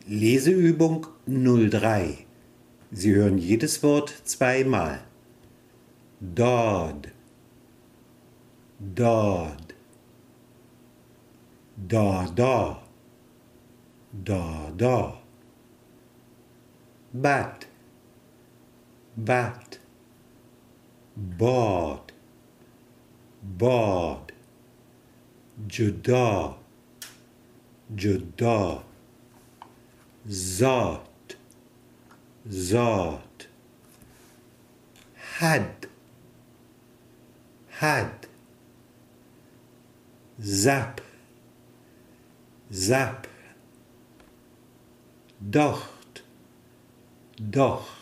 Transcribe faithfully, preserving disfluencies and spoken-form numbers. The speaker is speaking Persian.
Leseübung null drei. Sie hören jedes Wort zweimal. Dod, dod, da, da, da, da. Bat, bat, bad, bad, جدا جدا ذات ذات حد حد زپ زپ دخت دخت